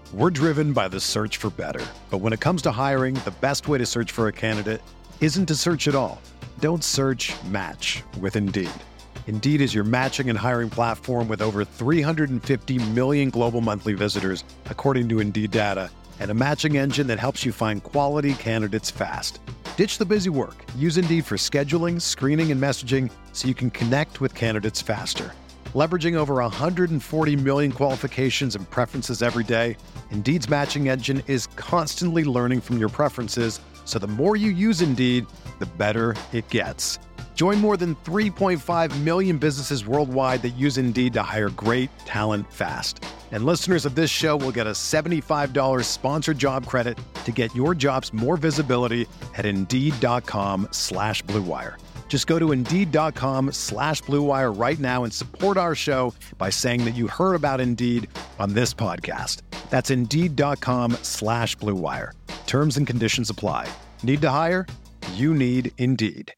We're driven by the search for better. But when it comes to hiring, the best way to search for a candidate isn't to search at all. Don't search, match with Indeed. Indeed is your matching and hiring platform with over 350 million global monthly visitors, according to Indeed data, and a matching engine that helps you find quality candidates fast. Ditch the busy work. Use Indeed for scheduling, screening, and messaging so you can connect with candidates faster. Leveraging over 140 million qualifications and preferences every day, Indeed's matching engine is constantly learning from your preferences, so the more you use Indeed, the better it gets. Join more than 3.5 million businesses worldwide that use Indeed to hire great talent fast. And listeners of this show will get a $75 sponsored job credit to get your jobs more visibility at Indeed.com/Blue Wire. Just go to Indeed.com/Blue Wire right now and support our show by saying that you heard about Indeed on this podcast. That's Indeed.com/Blue Wire. Terms and conditions apply. Need to hire? You need Indeed.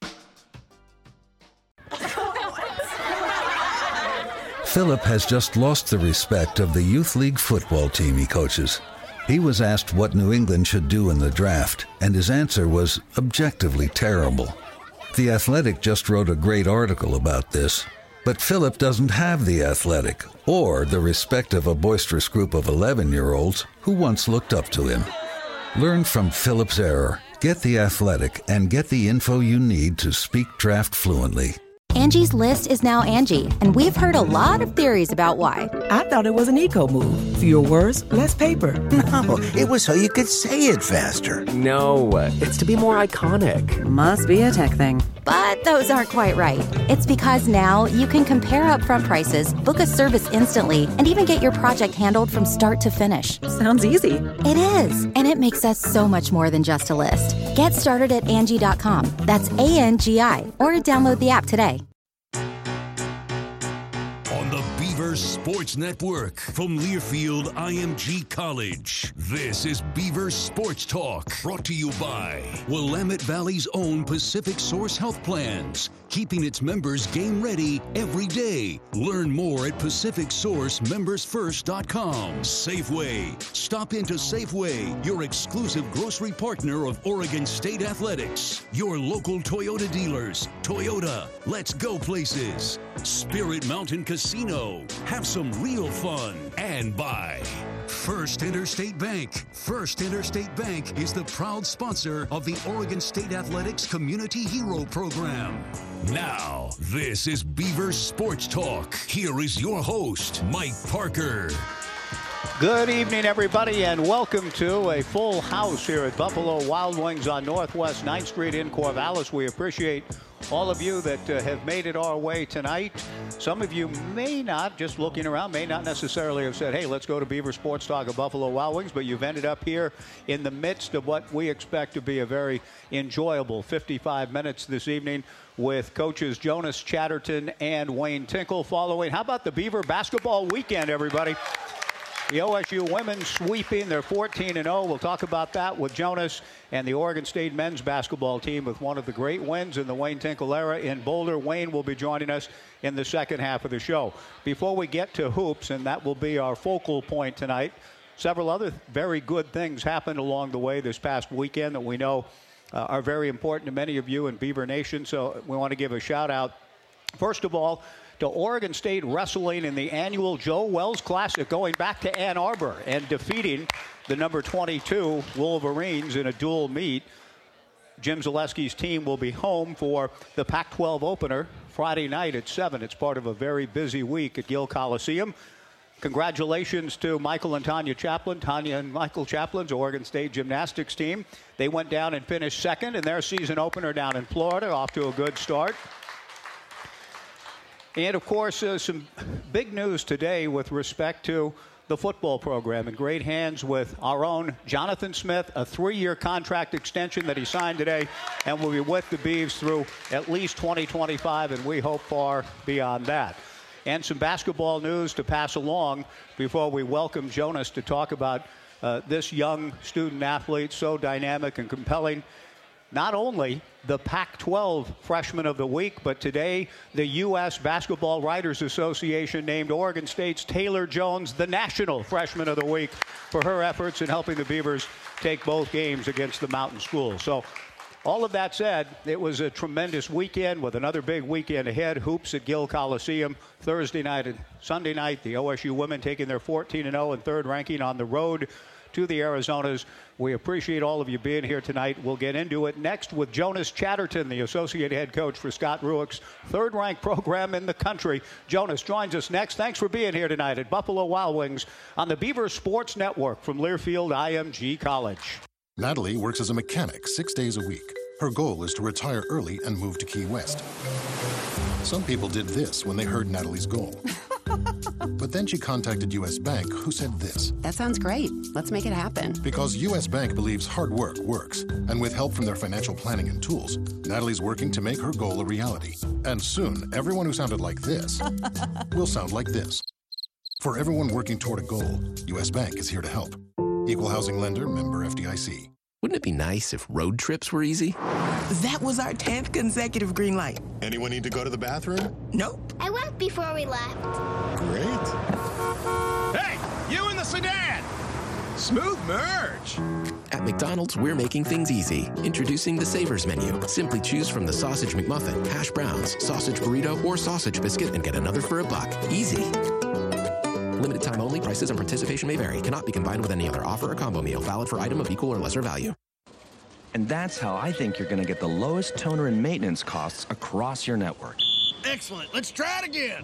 Philip has just lost the respect of the Youth League football team he coaches. He was asked what New England should do in the draft, and his answer was objectively terrible. The Athletic just wrote a great article about this, but Philip doesn't have the Athletic or the respect of a boisterous group of 11-year-olds who once looked up to him. Learn from Philip's error, get the Athletic, and get the info you need to speak draft fluently. Angie's List is now Angie, and we've heard a lot of theories about why. I thought it was an eco move. Fewer words, less paper. No, it was so you could say it faster. No, it's to be more iconic. Must be a tech thing. But those aren't quite right. It's because now you can compare upfront prices, book a service instantly, and even get your project handled from start to finish. Sounds easy. It is, and it makes us so much more than just a list. Get started at Angie.com. That's ANGI, or download the app today. On the Beaver Sports Network from Learfield IMG College, this is Beaver Sports Talk, brought to you by Willamette Valley's own Pacific Source Health Plans, keeping its members game ready every day. Learn more at PacificSourceMembersFirst.com. Safeway. Stop into Safeway, your exclusive grocery partner of Oregon State Athletics. Your local Toyota dealers. Toyota, let's go places. Spirit Mountain Casino. Have some real fun. And by First Interstate Bank. First Interstate Bank is the proud sponsor of the Oregon State Athletics Community Hero Program. Now, this is Beaver Sports Talk. Here is your host, Mike Parker. Good evening, everybody, and welcome to a full house here at Buffalo Wild Wings on Northwest 9th Street in Corvallis. We appreciate all of you that have made it our way tonight. Some of you may not, just looking around, may not necessarily have said, hey, let's go to Beaver Sports Talk of Buffalo Wild Wings, but you've ended up here in the midst of what we expect to be a very enjoyable 55 minutes this evening with coaches Jonas Chatterton and Wayne Tinkle following. How about the Beaver basketball weekend, everybody? The OSU women sweeping. They're 14-0. We'll talk about that with Jonas and the Oregon State men's basketball team with one of the great wins in the Wayne Tinkle era in Boulder. Wayne will be joining us in the second half of the show. Before we get to hoops, and that will be our focal point tonight, several other very good things happened along the way this past weekend that we know are very important to many of you in Beaver Nation. So we want to give a shout out, first of all, to Oregon State wrestling in the annual Joe Wells Classic, going back to Ann Arbor and defeating the number 22 Wolverines in a dual meet. Jim Zaleski's team will be home for the Pac-12 opener Friday night at 7. It's part of a very busy week at Gill Coliseum. Congratulations to Michael and Tanya Chaplin. Tanya and Michael Chaplin's Oregon State gymnastics team. They went down and finished second in their season opener down in Florida, off to a good start. And, of course, some big news today with respect to the football program. In great hands with our own Jonathan Smith, a 3-year contract extension that he signed today, and will be with the Beavs through at least 2025, and we hope far beyond that. And some basketball news to pass along before we welcome Jonas to talk about this young student athlete, so dynamic and compelling. not only the Pac-12 Freshman of the Week, but today the U.S. Basketball Writers Association named Oregon State's Taylor Jones the National Freshman of the Week for her efforts in helping the Beavers take both games against the Mountain School. So all of that said, it was a tremendous weekend with another big weekend ahead. Hoops at Gill Coliseum Thursday night and Sunday night. The OSU women taking their 14-0 and third ranking on the road to the Arizonas. We appreciate all of you being here tonight. We'll get into it next with Jonas Chatterton, the associate head coach for Scott Rueck's third-ranked program in the country. Jonas joins us next. Thanks for being here tonight at Buffalo Wild Wings on the Beaver Sports Network from Learfield IMG College. Natalie works as a mechanic 6 days a week. Her goal is to retire early and move to Key West. Some people did this when they heard Natalie's goal. But then she contacted U.S. Bank, who said this. That sounds great. Let's make it happen. Because U.S. Bank believes hard work works. And with help from their financial planning and tools, Natalie's working to make her goal a reality. And soon, everyone who sounded like this will sound like this. For everyone working toward a goal, U.S. Bank is here to help. Equal housing lender, member FDIC. Wouldn't it be nice if road trips were easy? That was our 10th consecutive green light. Anyone need to go to the bathroom? Nope. I went before we left. Great. Hey, you in the sedan! Smooth merge! At McDonald's, we're making things easy. Introducing the Savers menu. Simply choose from the Sausage McMuffin, hash browns, sausage burrito, or sausage biscuit and get another for $1. Easy. Limited time only. Prices and participation may vary. Cannot be combined with any other offer or combo meal. Valid for item of equal or lesser value. And that's how I think you're going to get the lowest toner and maintenance costs across your network. Excellent. Let's try it again.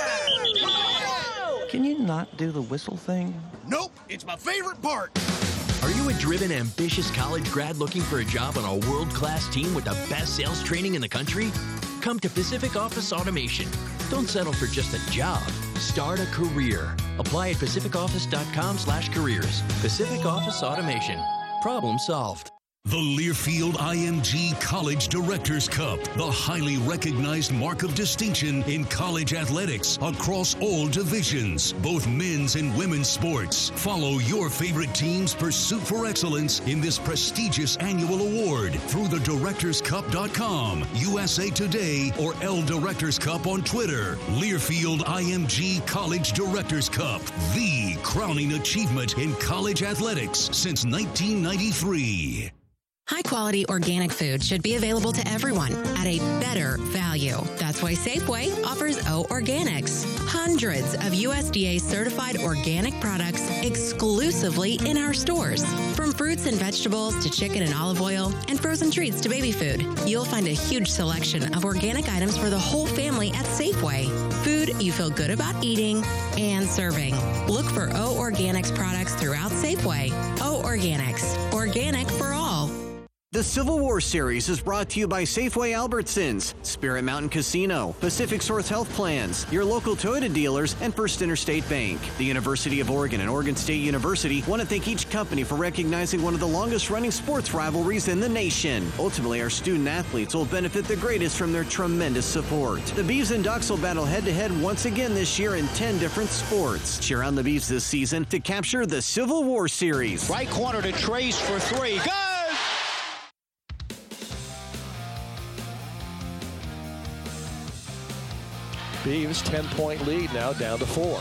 Can you not do the whistle thing? Nope. It's my favorite part. Are you a driven, ambitious college grad looking for a job on a world-class team with the best sales training in the country? Come to Pacific Office Automation. Don't settle for just a job. Start a career. Apply at pacificoffice.com/careers. Pacific Office Automation. Problem solved. The Learfield IMG College Directors Cup, the highly recognized mark of distinction in college athletics across all divisions, both men's and women's sports. Follow your favorite team's pursuit for excellence in this prestigious annual award through thedirectorscup.com, USA Today, or Directors Cup on Twitter. Learfield IMG College Directors Cup, the crowning achievement in college athletics since 1993. High-quality organic food should be available to everyone at a better value. That's why Safeway offers O Organics. Hundreds of USDA-certified organic products exclusively in our stores. From fruits and vegetables to chicken and olive oil and frozen treats to baby food, you'll find a huge selection of organic items for the whole family at Safeway. Food you feel good about eating and serving. Look for O Organics products throughout Safeway. O Organics. Organic for all. The Civil War Series is brought to you by Safeway Albertsons, Spirit Mountain Casino, Pacific Source Health Plans, your local Toyota dealers, and First Interstate Bank. The University of Oregon and Oregon State University want to thank each company for recognizing one of the longest-running sports rivalries in the nation. Ultimately, our student-athletes will benefit the greatest from their tremendous support. The Beavs and Ducks will battle head-to-head once again this year in 10 different sports. Cheer on the Beavs this season to capture the Civil War Series. Right corner to Trace for three. Go! Beavs 10-point lead now down to 4.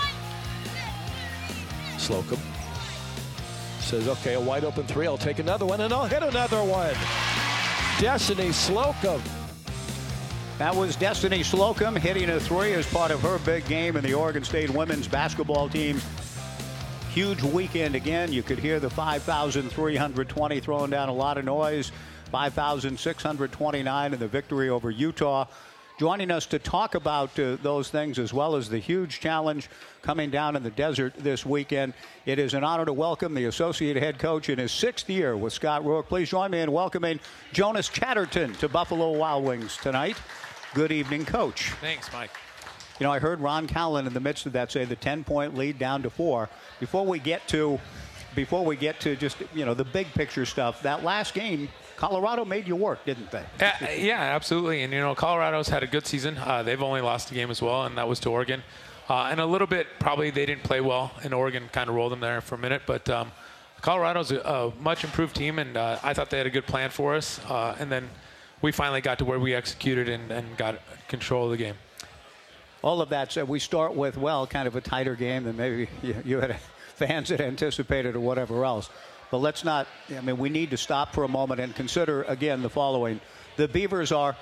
Slocum says, okay, a wide open three. I'll take another one, and I'll hit another one. Destiny Slocum. That was Destiny Slocum hitting a three as part of her big game in the Oregon State women's basketball team. Huge weekend again. You could hear the 5,320 throwing down a lot of noise. 5,629 in the victory over Utah. Joining us to talk about those things as well as the huge challenge coming down in the desert this weekend. It is an honor to welcome the associate head coach in his 6th year with Scott Rueck. Please join me in welcoming Jonas Chatterton to Buffalo Wild Wings tonight. Good evening, Coach. Thanks, Mike. You know, I heard Ron Callan in the midst of that say the 10-point lead down to 4. Before we get to just, you know, the big picture stuff, that last game, Colorado made you work, didn't they? Yeah, absolutely. And, you know, Colorado's had a good season. They've only lost a game as well, and that was to Oregon. And a little bit, probably they didn't play well, and Oregon kind of rolled them there for a minute. But Colorado's a much improved team, and I thought they had a good plan for us. And then we finally got to where we executed and got control of the game. All of that said, we start with, well, kind of a tighter game than maybe you had fans had anticipated or whatever else. But let's not, we need to stop for a moment and consider, again, the following. The Beavers are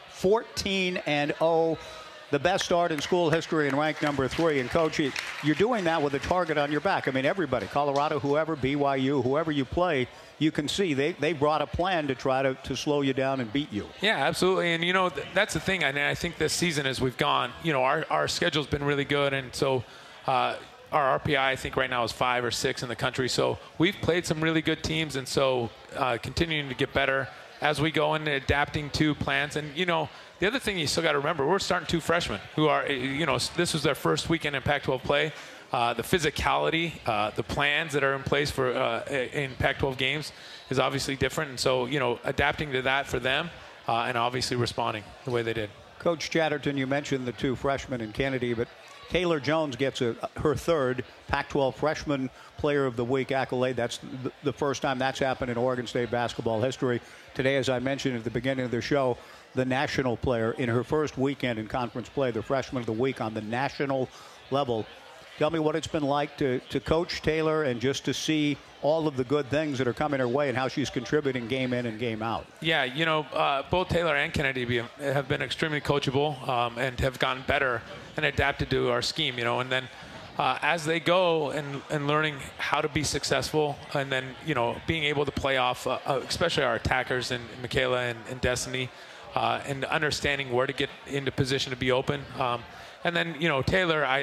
14-0, the best start in school history and ranked number 3. And, Coach, you're doing that with a target on your back. Everybody, Colorado, whoever, BYU, whoever you play, you can see they brought a plan to try to slow you down and beat you. Yeah, absolutely. And, that's the thing. I think this season as we've gone, our schedule's been really good. And so our RPI, I think right now is 5 or 6 in the country. So we've played some really good teams. And so continuing to get better as we go and adapting to plans. And, the other thing you still got to remember, we're starting 2 freshmen who are, this was their first weekend in Pac-12 play. The physicality, the plans that are in place for in Pac-12 games is obviously different. And so, adapting to that for them and obviously responding the way they did. Coach Chatterton, you mentioned the 2 freshmen in Kennedy, but Taylor Jones gets her 3rd Pac-12 Freshman Player of the Week accolade. That's the first time that's happened in Oregon State basketball history. Today, as I mentioned at the beginning of the show, the national player in her first weekend in conference play, the Freshman of the Week on the national level. Tell me what it's been like to coach Taylor and just to see all of the good things that are coming her way and how she's contributing game in and game out. Yeah, both Taylor and Kennedy have been extremely coachable and have gotten better and adapted to our scheme, and then as they go and learning how to be successful and then, being able to play off, especially our attackers and Michaela and Destiny, and understanding where to get into position to be open. And then, Taylor,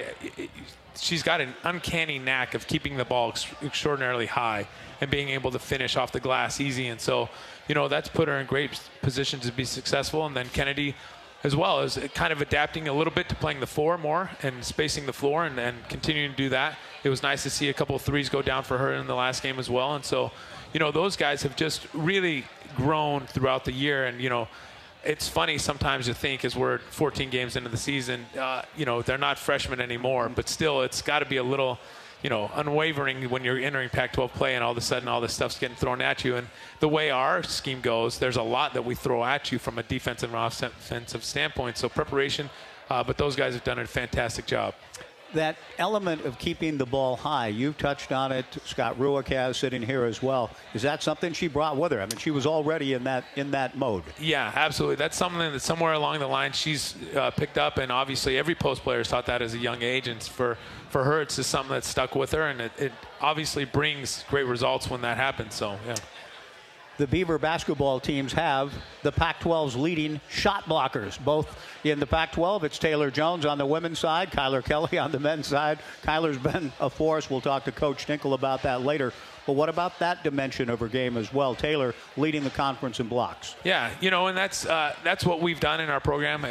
she's got an uncanny knack of keeping the ball extraordinarily high and being able to finish off the glass easy. And so, that's put her in great position to be successful. And then Kennedy, as well, is kind of adapting a little bit to playing the 4 more and spacing the floor and continuing to do that. It was nice to see a couple of threes go down for her in the last game as well. And so, those guys have just really grown throughout the year. And, it's funny sometimes to think as we're 14 games into the season, they're not freshmen anymore, but still it's got to be a little, unwavering when you're entering Pac-12 play and all of a sudden all this stuff's getting thrown at you. And the way our scheme goes, there's a lot that we throw at you from a defensive and offensive standpoint. So preparation, but those guys have done a fantastic job. That element of keeping the ball high, you've touched on it. Scott Rueck has sitting here as well. Is that something she brought with her? She was already in that mode. Yeah, absolutely. That's something that somewhere along the line she's picked up, and obviously every post player has taught that as a young age. And for her, it's just something that's stuck with her, and it obviously brings great results when that happens. So, yeah. The Beaver basketball teams have the Pac-12's leading shot blockers. Both in the Pac-12, it's Taylor Jones on the women's side, Kyler Kelly on the men's side. Kyler's been a force. We'll talk to Coach Tinkle about that later. But what about that dimension of her game as well? Taylor leading the conference in blocks. Yeah, and that's what we've done in our program.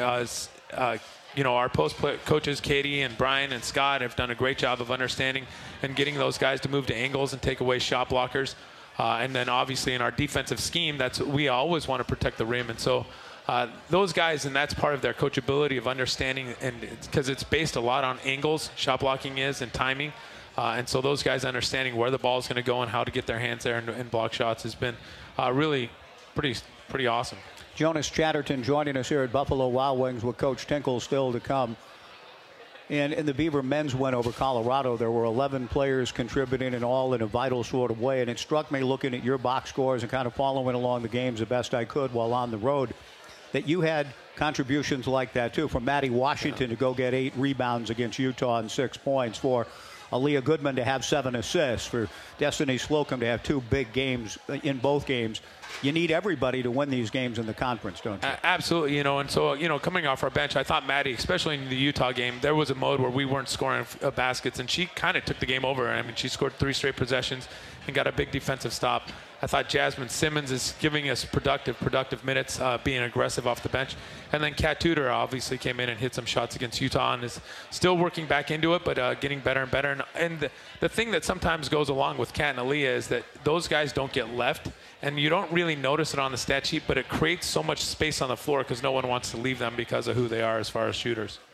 Our post coaches, Katie and Brian and Scott, have done a great job of understanding and getting those guys to move to angles and take away shot blockers. And then obviously in our defensive scheme, we always want to protect the rim. And so those guys, and that's part of their coachability of understanding, and because it's based a lot on angles, shot blocking is, and timing. And so those guys understanding where the ball is going to go and how to get their hands there and block shots has been really pretty awesome. Jonas Chatterton joining us here at Buffalo Wild Wings with Coach Tinkle still to come. And in the Beaver men's win over Colorado, there were 11 players contributing and all in a vital sort of way. And it struck me looking at your box scores and kind of following along the games the best I could while on the road that you had contributions like that, too. From Maddie Washington to go get 8 rebounds against Utah and 6 points. For Aaliyah Goodman to have 7 assists. For Destiny Slocum to have 2 big games in both games. You need everybody to win these games in the conference, don't you? Absolutely, and so, coming off our bench, I thought Maddie, especially in the Utah game, there was a mode where we weren't scoring baskets, and she kind of took the game over. She scored 3 straight possessions and got a big defensive stop. I thought Jasmine Simmons is giving us productive minutes, being aggressive off the bench. And then Kat Tudor obviously came in and hit some shots against Utah and is still working back into it, but getting better and better. And the thing that sometimes goes along with Kat and Aaliyah is that those guys don't get left, and you don't really notice it on the stat sheet, but it creates so much space on the floor because no one wants to leave them because of who they are as far as shooters.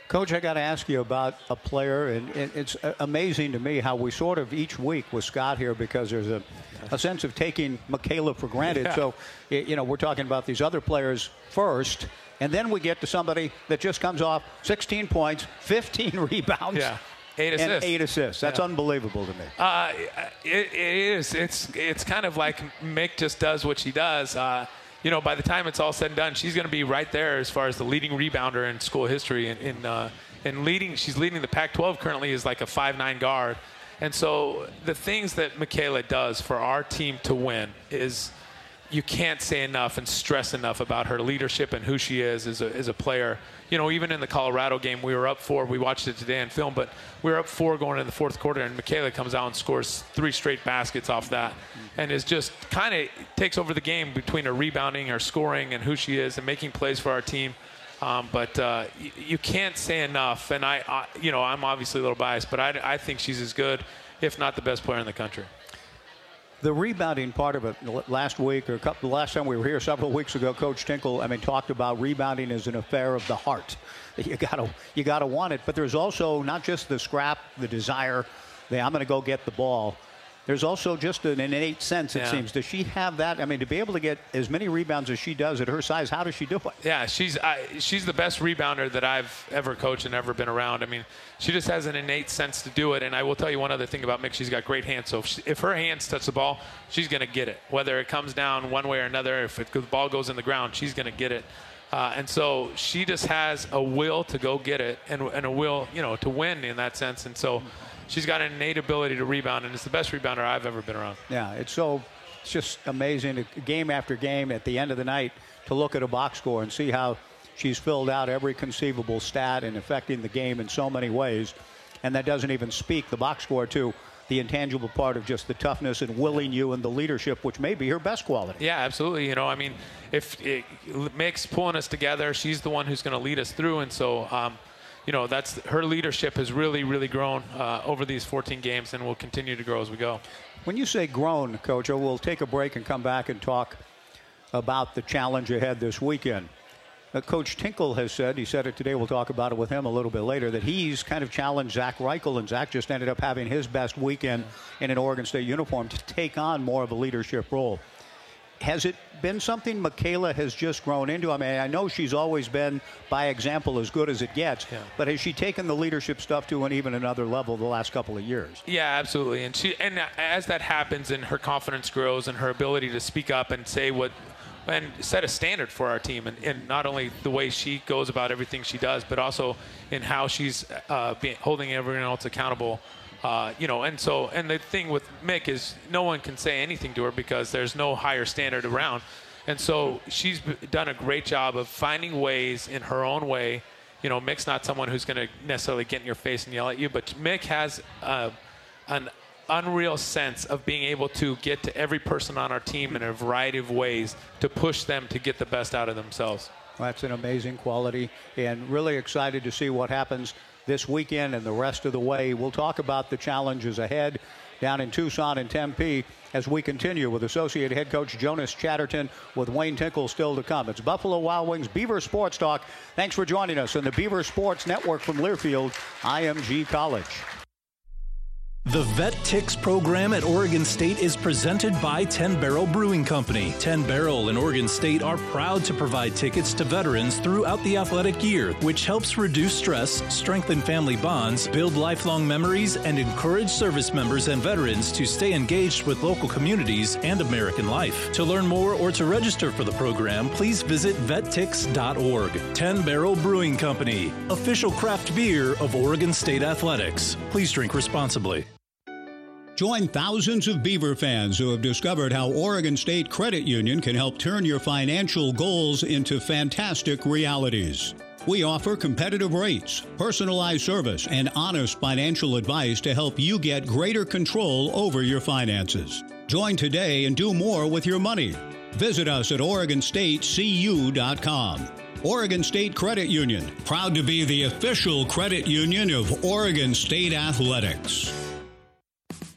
Coach, I got to ask you about a player, and it's amazing to me how we sort of each week with Scott here, because there's a sense of taking Michaela for granted. Yeah. So, we're talking about these other players first, and then we get to somebody that just comes off 16 points, 15 rebounds. Yeah. 8 assists. And 8 assists. That's unbelievable to me. It is. It's kind of like Mick just does what she does. By the time it's all said and done, she's going to be right there as far as the leading rebounder in school history. In leading, she's leading the Pac-12 currently as like a 5'9" guard. And so the things that Michaela does for our team to win is, you can't say enough and stress enough about her leadership and who she is as a player. Even in the Colorado game, we were up 4. We watched it today in film, but we were up 4 going into the fourth quarter, and Michaela comes out and scores 3 straight baskets off that, and is just kind of takes over the game between her rebounding, her scoring, and who she is, and making plays for our team. But you can't say enough, and I'm obviously a little biased, but I think she's as good, if not the best player in the country. The rebounding part of it, last week or last time we were here several weeks ago, Coach Tinkle, talked about rebounding as an affair of the heart. You gotta want it, but there's also not just the scrap, the desire, I'm going to go get the ball. There's also just an innate sense, it seems. Does she have that? To be able to get as many rebounds as she does at her size, how does she do it? Yeah, she's the best rebounder that I've ever coached and ever been around. She just has an innate sense to do it. And I will tell you one other thing about Mick. She's got great hands. So if her hands touch the ball, she's going to get it. Whether it comes down one way or another, if the ball goes in the ground, she's going to get it. And so she just has a will to go get it and a will, to win in that sense. And so she's got an innate ability to rebound, and it's the best rebounder I've ever been around. Yeah, it's just amazing, game after game, at the end of the night, to look at a box score and see how she's filled out every conceivable stat and affecting the game in so many ways. And that doesn't even speak, the box score, to the intangible part of just the toughness and willing you and the leadership, which may be her best quality. Yeah, absolutely. If Mick's pulling us together, she's the one who's going to lead us through, and so that's her leadership has really, really grown over these 14 games and will continue to grow as we go. When you say grown, Coach, we'll take a break and come back and talk about the challenge ahead this weekend. Coach Tinkle has said, he said it today, we'll talk about it with him a little bit later, that he's kind of challenged Zach Reichel, and Zach just ended up having his best weekend in an Oregon State uniform to take on more of a leadership role. Has it been something Michaela has just grown into? I know she's always been, by example, as good as it gets, but has she taken the leadership stuff to even another level the last couple of years? Yeah, absolutely. And as that happens and her confidence grows and her ability to speak up and say and set a standard for our team, and not only the way she goes about everything she does, but also in how she's holding everyone else accountable. And the thing with Mick is no one can say anything to her because there's no higher standard around. And so she's done a great job of finding ways in her own way. Mick's not someone who's going to necessarily get in your face and yell at you, but Mick has an unreal sense of being able to get to every person on our team in a variety of ways to push them to get the best out of themselves. Well, that's an amazing quality, and really excited to see what happens this weekend and the rest of the way. We'll talk about the challenges ahead down in Tucson and Tempe as we continue with Associate Head Coach Jonas Chatterton with Wayne Tinkle still to come. It's Buffalo Wild Wings Beaver Sports Talk. Thanks for joining us on the Beaver Sports Network from Learfield, IMG College. The Vet Tix program at Oregon State is presented by 10 Barrel Brewing Company. 10 Barrel and Oregon State are proud to provide tickets to veterans throughout the athletic year, which helps reduce stress, strengthen family bonds, build lifelong memories, and encourage service members and veterans to stay engaged with local communities and American life. To learn more or to register for the program, please visit vettix.org. 10 Barrel Brewing Company, official craft beer of Oregon State Athletics. Please drink responsibly. Join thousands of Beaver fans who have discovered how Oregon State Credit Union can help turn your financial goals into fantastic realities. We offer competitive rates, personalized service, and honest financial advice to help you get greater control over your finances. Join today and do more with your money. Visit us at OregonStateCU.com. Oregon State Credit Union, proud to be the official credit union of Oregon State Athletics.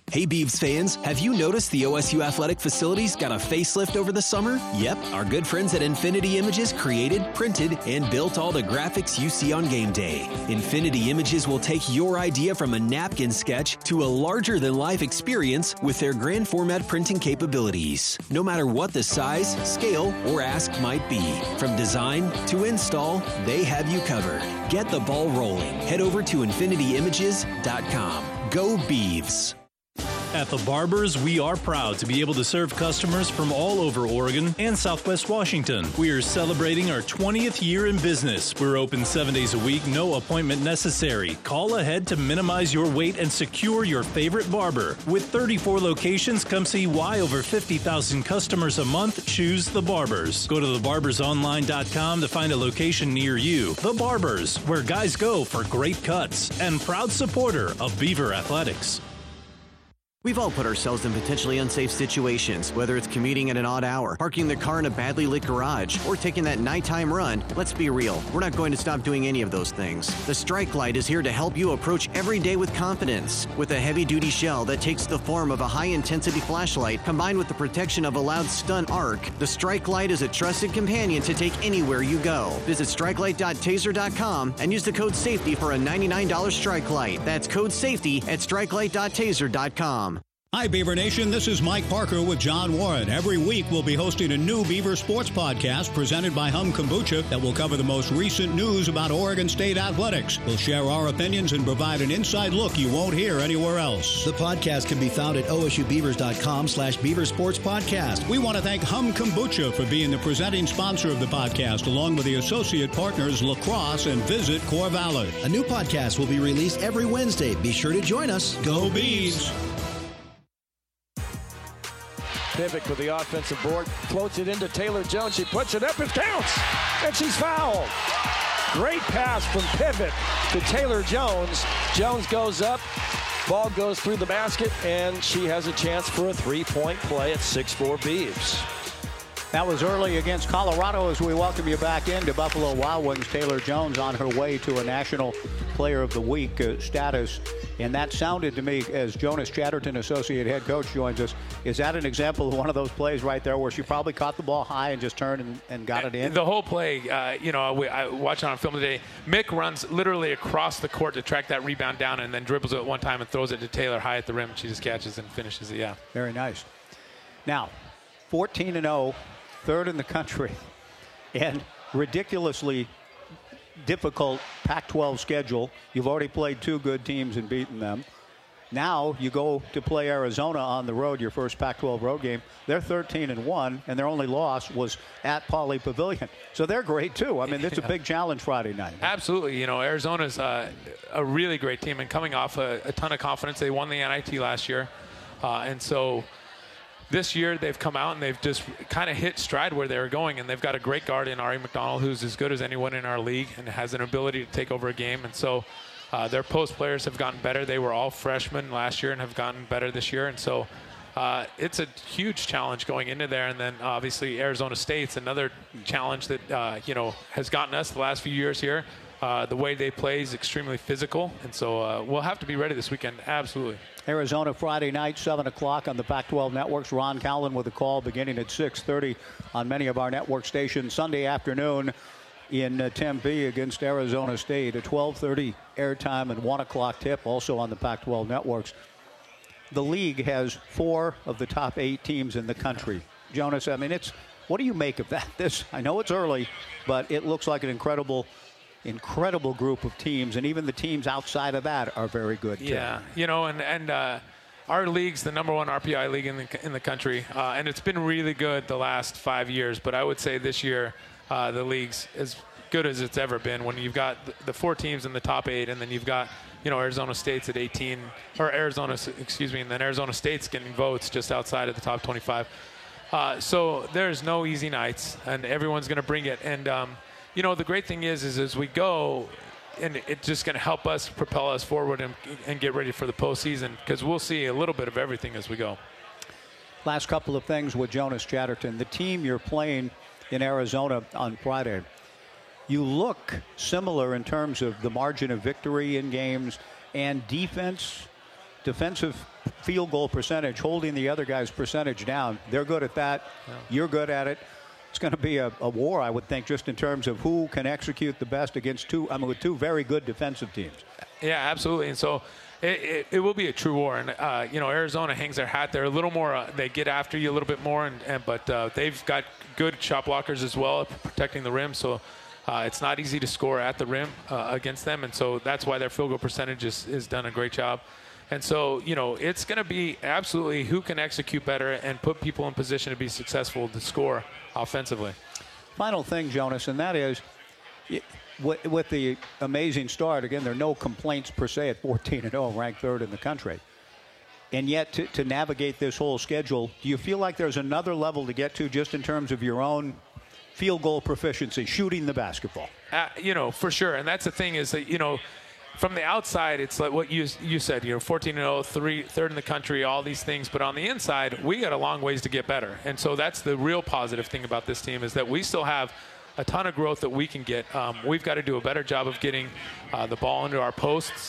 Hey Beavs fans, have you noticed the OSU athletic facilities got a facelift over the summer? Yep, our good friends at Infinity Images created, printed, and built all the graphics you see on game day. Infinity Images will take your idea from a napkin sketch to a larger-than-life experience with their grand format printing capabilities. No matter what the size, scale, or ask might be, from design to install, they have you covered. Get the ball rolling. Head over to infinityimages.com. Go Beavs! At the Barbers, we are proud to be able to serve customers from all over Oregon and Southwest Washington. We are celebrating our 20th year in business. We're open 7 days a week, no appointment necessary. Call ahead to minimize your wait and secure your favorite barber. With 34 locations, come see why over 50,000 customers a month choose the Barbers. Go to thebarbersonline.com to find a location near you. The Barbers, where guys go for great cuts, and proud supporter of Beaver Athletics. We've all put ourselves in potentially unsafe situations, whether it's commuting at an odd hour, parking the car in a badly lit garage, or taking that nighttime run. Let's be real, we're not going to stop doing any of those things. The Strike Light is here to help you approach every day with confidence. With a heavy-duty shell that takes the form of a high-intensity flashlight, combined with the protection of a loud stun arc, the Strike Light is a trusted companion to take anywhere you go. Visit strikelight.taser.com and use the code SAFETY for a $99 Strike Light. That's code SAFETY at strikelight.taser.com. Hi, Beaver Nation. This is Mike Parker with John Warren. Every week, we'll be hosting a new Beaver Sports podcast presented by Hum Kombucha that will cover the most recent news about Oregon State athletics. We'll share our opinions and provide an inside look you won't hear anywhere else. The podcast can be found at osubeavers.com/Beaver Sports Podcast. We want to thank Hum Kombucha for being the presenting sponsor of the podcast, along with the associate partners La Crosse and Visit Corvallis. A new podcast will be released every Wednesday. Be sure to join us. Go Bees! Pivot with the offensive board, floats it into Taylor Jones. She puts it up, it counts, and she's fouled. Great pass from Pivot to Taylor Jones. Jones goes up, ball goes through the basket, and she has a chance for a three-point play at 6-4 Beavs. That was early against Colorado as we welcome you back into Buffalo Wild Wings. Taylor Jones on her way to a National Player of the Week status. And that sounded to me, as Jonas Chatterton, associate head coach, joins us, is that an example of one of those plays right there where she probably caught the ball high and just turned and got it in? The whole play, I watched it on film today. Mick runs literally across the court to track that rebound down and then dribbles it one time and throws it to Taylor high at the rim. She just catches and finishes it, yeah. Very nice. Now, 14-0, third in the country, and ridiculously difficult Pac-12 schedule. You've already played two good teams and beaten them. Now you go to play Arizona on the road, your first Pac-12 road game. They're 13-1, and their only loss was at Pauley Pavilion. So they're great, too. I mean, it's a big challenge Friday night. Absolutely. Arizona's a really great team, and coming off a ton of confidence. They won the NIT last year, and so this year they've come out and they've just kind of hit stride where they were going, and they've got a great guard in Ari McDonald who's as good as anyone in our league and has an ability to take over a game. And so their post players have gotten better. They were all freshmen last year and have gotten better this year. And so it's a huge challenge going into there. And then obviously Arizona State's another challenge that, has gotten us the last few years here. The way they play is extremely physical. And so we'll have to be ready this weekend. Absolutely. Arizona Friday night, 7 o'clock on the Pac-12 networks. Ron Cowlin with a call beginning at 6:30 on many of our network stations. Sunday afternoon in Tempe against Arizona State, a 12:30 airtime and 1 o'clock tip, also on the Pac-12 networks. The league has 4 of the top 8 teams in the country. Jonas, I mean, what do you make of that? I know it's early, but it looks like an incredible group of teams, and even the teams outside of that are very good too. Yeah, and our league's the number 1 RPI league in the country, and it's been really good the last 5 years. But I would say this year the league's as good as it's ever been. When you've got the 4 teams in the top 8, and then you've got Arizona State's at 18, or and then Arizona State's getting votes just outside of the top 25. So there's no easy nights, and everyone's going to bring it. And the great thing is as we go, and it's just going to help us propel us forward and get ready for the postseason, because we'll see a little bit of everything as we go. Last couple of things with Jonas Chatterton. The team you're playing in Arizona on Friday, you look similar in terms of the margin of victory in games and defense defensive field goal percentage, holding the other guy's percentage down. They're good at that. Yeah. You're good at it. It's going to be a war, I would think, just in terms of who can execute the best against with two very good defensive teams. Yeah, absolutely. And so it will be a true war. And, Arizona hangs their hat. They're a little more, they get after you a little bit more, but they've got good shot blockers as well, protecting the rim. So it's not easy to score at the rim against them. And so that's why their field goal percentage is done a great job. And so, it's going to be absolutely who can execute better and put people in position to be successful to score offensively. Final thing, Jonas, and that is, with the amazing start, again, there are no complaints per se at 14-0, ranked third in the country. And yet, to navigate this whole schedule, do you feel like there's another level to get to just in terms of your own field goal proficiency, shooting the basketball? For sure. And that's the thing is that, from the outside, it's like what you said, 14-0, third in the country, all these things. But on the inside, we got a long ways to get better. And so that's the real positive thing about this team is that we still have a ton of growth that we can get. We've got to do a better job of getting the ball into our posts.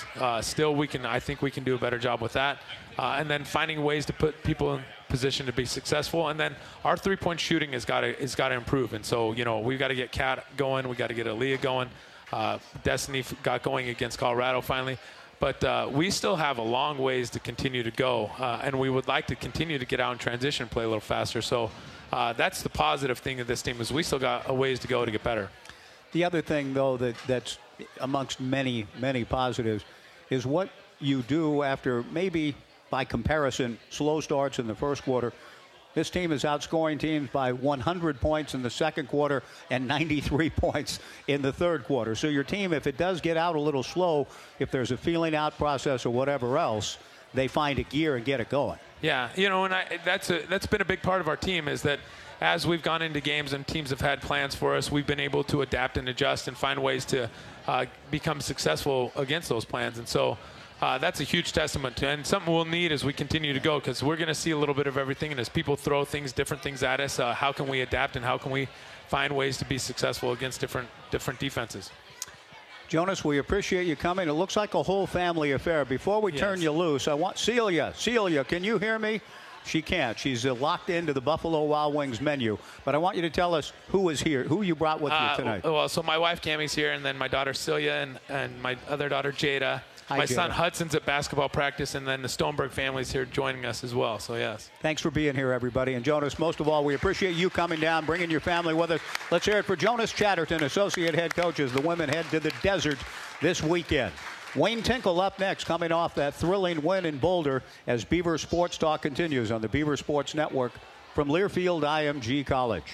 I think we can do a better job with that. And then finding ways to put people in position to be successful. And then our three-point shooting has got to improve. And so, we've got to get Kat going. We've got to get Aaliyah going. Destiny got going against Colorado finally. But we still have a long ways to continue to go. And we would like to continue to get out in transition and play a little faster. So that's the positive thing of this team is we still got a ways to go to get better. The other thing, though, that's amongst many, many positives is what you do after maybe, by comparison, slow starts in the first quarter. This team is outscoring teams by 100 points in the second quarter and 93 points in the third quarter. So your team, if it does get out a little slow, if there's a feeling out process or whatever else, they find a gear and get it going. Yeah, and that's been a big part of our team is that as we've gone into games and teams have had plans for us, we've been able to adapt and adjust and find ways to become successful against those plans. And so that's a huge testament to, and something we'll need as we continue to go, because we're going to see a little bit of everything. And as people throw different things at us, how can we adapt and how can we find ways to be successful against different defenses? Jonas, we appreciate you coming. It looks like a whole family affair. Before we turn you loose, I want Celia, can you hear me? She can't. She's locked into the Buffalo Wild Wings menu. But I want you to tell us who is here, who you brought with you tonight. Well, so my wife Cammie's here, and then my daughter Celia and my other daughter Jada. My son Hudson's at basketball practice, and then the Stoneberg family's here joining us as well. So, yes. Thanks for being here, everybody. And, Jonas, most of all, we appreciate you coming down, bringing your family with us. Let's hear it for Jonas Chatterton, associate head coach, as the women head to the desert this weekend. Wayne Tinkle up next, coming off that thrilling win in Boulder as Beaver Sports Talk continues on the Beaver Sports Network from Learfield IMG College.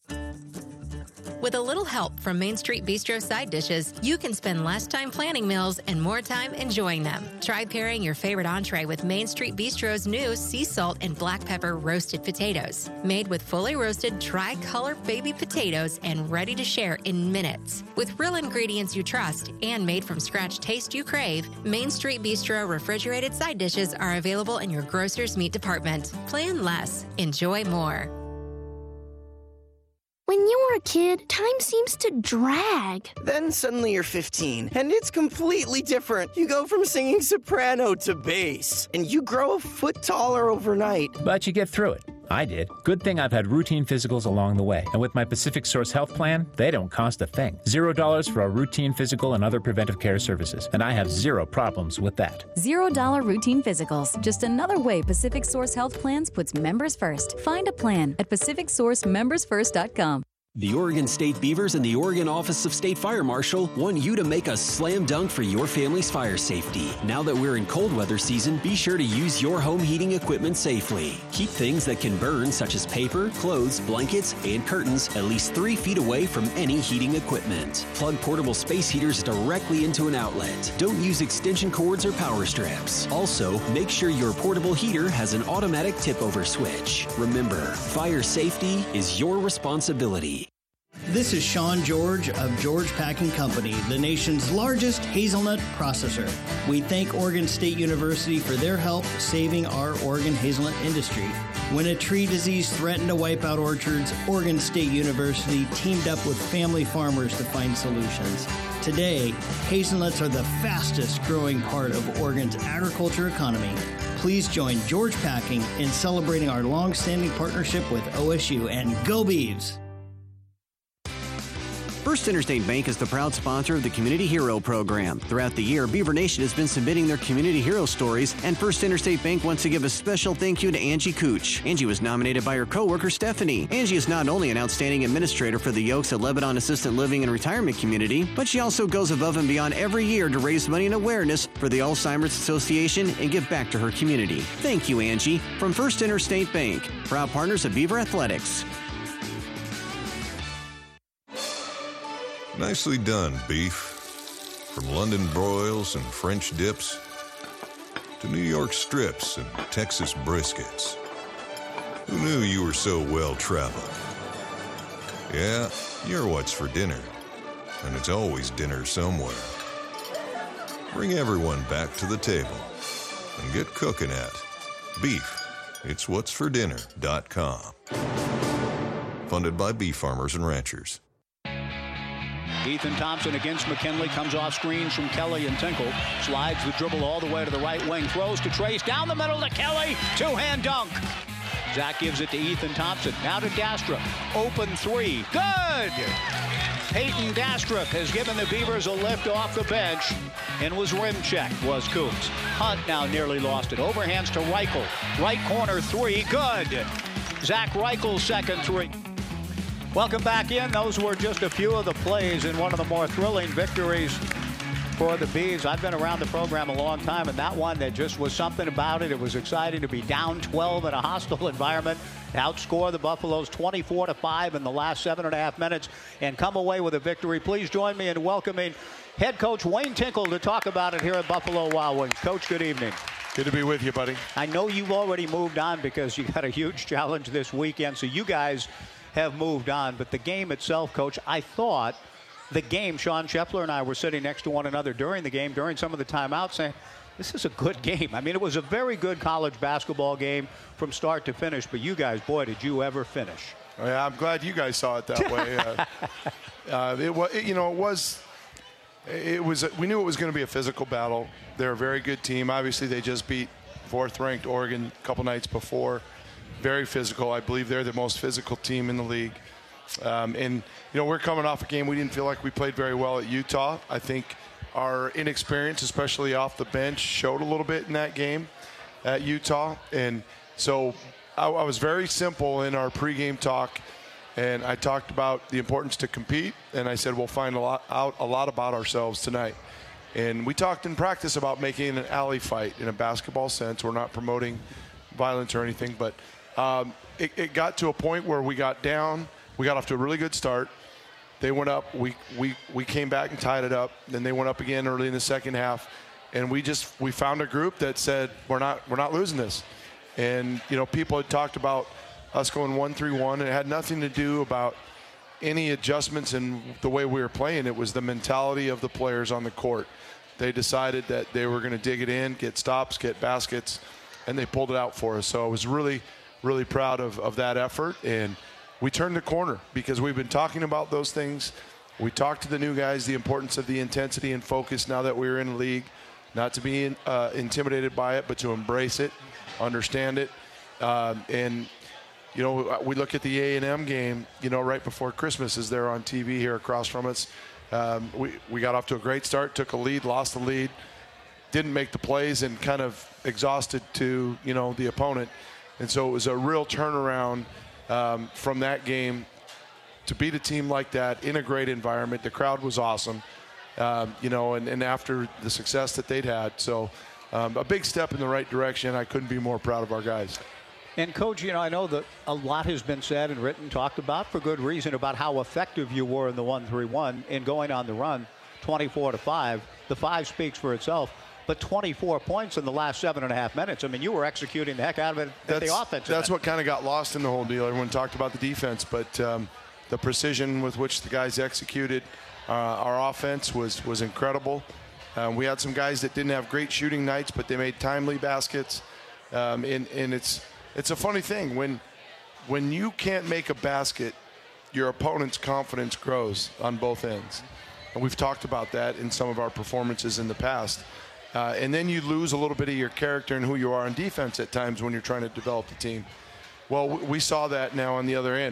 With a little help from Main Street Bistro side dishes, you can spend less time planning meals and more time enjoying them. Try pairing your favorite entree with Main Street Bistro's new sea salt and black pepper roasted potatoes. Made with fully roasted tri-color baby potatoes and ready to share in minutes. With real ingredients you trust and made from scratch taste you crave, Main Street Bistro refrigerated side dishes are available in your grocer's meat department. Plan less, enjoy more. When you were a kid, time seems to drag. Then suddenly you're 15, and it's completely different. You go from singing soprano to bass, and you grow a foot taller overnight. But you get through it. I did. Good thing I've had routine physicals along the way. And with my Pacific Source Health Plan, they don't cost a thing. $0 for a routine physical and other preventive care services. And I have zero problems with that. $0 routine physicals. Just another way Pacific Source Health Plans puts members first. Find a plan at PacificSourceMembersFirst.com. The Oregon State Beavers and the Oregon Office of State Fire Marshal want you to make a slam dunk for your family's fire safety. Now that we're in cold weather season, be sure to use your home heating equipment safely. Keep things that can burn, such as paper, clothes, blankets, and curtains, at least 3 feet away from any heating equipment. Plug portable space heaters directly into an outlet. Don't use extension cords or power straps. Also, make sure your portable heater has an automatic tip-over switch. Remember, fire safety is your responsibility. This is Sean George of George Packing Company, the nation's largest hazelnut processor. We thank Oregon State University for their help saving our Oregon hazelnut industry. When a tree disease threatened to wipe out orchards, Oregon State University teamed up with family farmers to find solutions. Today, hazelnuts are the fastest growing part of Oregon's agriculture economy. Please join George Packing in celebrating our long-standing partnership with OSU, and go Beavs! First Interstate Bank is the proud sponsor of the Community Hero Program. Throughout the year, Beaver Nation has been submitting their community hero stories, and First Interstate Bank wants to give a special thank you to Angie Cooch. Angie was nominated by her coworker Stephanie. Angie is not only an outstanding administrator for the Yokes at Lebanon Assisted Living and Retirement Community, but she also goes above and beyond every year to raise money and awareness for the Alzheimer's Association and give back to her community. Thank you, Angie. From First Interstate Bank, proud partners of Beaver Athletics. Nicely done, beef. From London broils and French dips to New York strips and Texas briskets. Who knew you were so well-traveled? Yeah, you're what's for dinner. And it's always dinner somewhere. Bring everyone back to the table and get cooking at Beef. It's what's for dinner.com. Funded by beef farmers and ranchers. Ethan Thompson against McKinley, comes off screens from Kelly and Tinkle, slides the dribble all the way to the right wing, throws to Trace, down the middle to Kelly, two-hand dunk. Zach gives it to Ethan Thompson, now to Dastrup, open three, good! Peyton Dastrup has given the Beavers a lift off the bench and was rim checked, was Coombs. Hunt now nearly lost it, overhands to Reichel, right corner three, good! Zach Reichel's second three. Welcome back in. Those were just a few of the plays in one of the more thrilling victories for the Beavs. I've been around the program a long time, and that one, there just was something about it. It was exciting to be down 12 in a hostile environment, outscore the Buffaloes 24-5 in the last 7.5 minutes, and come away with a victory. Please join me in welcoming head coach Wayne Tinkle to talk about it here at Buffalo Wild Wings. Coach, good evening. Good to be with you, buddy. I know you've already moved on because you got a huge challenge this weekend, so you guys have moved on, but the game itself, Coach, I thought the game, Sean Scheffler and I were sitting next to one another during the game, during some of the timeouts, saying, this is a good game. I mean, it was a very good college basketball game from start to finish, but you guys, boy, did you ever finish. Yeah, I'm glad you guys saw it that way. We knew it was going to be a physical battle. They're a very good team. Obviously, they just beat 4th-ranked Oregon a couple nights before. Very physical. I believe they're the most physical team in the league. We're coming off a game we didn't feel like we played very well at Utah. I think our inexperience, especially off the bench, showed a little bit in that game at Utah. And so I was very simple in our pregame talk, and I talked about the importance to compete, and I said we'll find out a lot about ourselves tonight. And we talked in practice about making an alley fight in a basketball sense. We're not promoting violence or anything, but it got to a point where we got down. We got off to a really good start. They went up. We came back and tied it up. Then they went up again early in the second half, and we found a group that said we're not losing this. And people had talked about us going 1-3-1, and it had nothing to do about any adjustments in the way we were playing. It was the mentality of the players on the court. They decided that they were going to dig it in, get stops, get baskets, and they pulled it out for us. So I was really, really proud of that effort. And we turned the corner because we've been talking about those things. We talked to the new guys, the importance of the intensity and focus now that we're in the league, not to be intimidated by it, but to embrace it, understand it. We look at the A&M game, right before Christmas is there on TV here across from us. We got off to a great start, took a lead, lost the lead, didn't make the plays, and kind of exhausted to, the opponent. And so it was a real turnaround from that game to beat a team like that in a great environment. The crowd was awesome, and after the success that they'd had. So a big step in the right direction. I couldn't be more proud of our guys. And, Coach, I know that a lot has been said and written, talked about for good reason about how effective you were in the 1-3-1 in going on the run 24-5. The 5 speaks for itself. But 24 points in the last 7.5 minutes. I mean, you were executing the heck out of it at the offense. That's what kind of got lost in the whole deal. Everyone talked about the defense, but The precision with which the guys executed our offense was incredible. We had some guys that didn't have great shooting nights, but they made timely baskets. And it's a funny thing. When you can't make a basket, your opponent's confidence grows on both ends. And we've talked about that in some of our performances in the past. And then you lose a little bit of your character and who you are on defense at times when you're trying to develop the team. Well, we saw that now on the other end.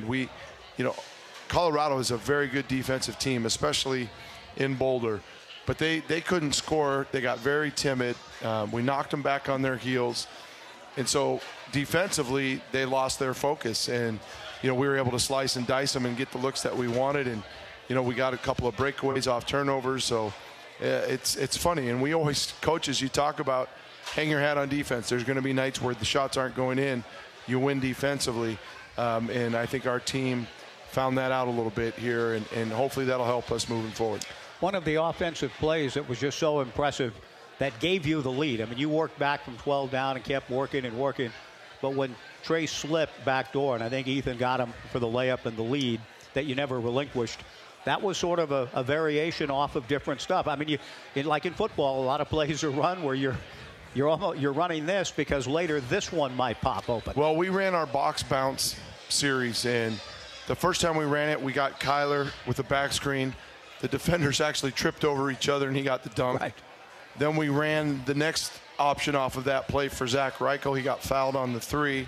Colorado is a very good defensive team, especially in Boulder. But they couldn't score. They got very timid. We knocked them back on their heels. And so defensively, they lost their focus. And, we were able to slice and dice them and get the looks that we wanted. And, we got a couple of breakaways off turnovers. So it's funny. And we always, coaches, you talk about hang your hat on defense. There's going to be nights where the shots aren't going in. You win defensively. And I think our team found that out a little bit here, and hopefully that'll help us moving forward. One of the offensive plays that was just so impressive that gave you the lead. I mean, you worked back from 12 down and kept working and working, but when Trey slipped backdoor, and I think Ethan got him for the layup and the lead that you never relinquished, that was sort of a variation off of different stuff. I mean, like in football, a lot of plays are run where you're running this because later this one might pop open. Well, we ran our box bounce series, and the first time we ran it, we got Kyler with a back screen. The defenders actually tripped over each other, and he got the dunk. Right. Then we ran the next option off of that play for Zach Reichel. He got fouled on the 3.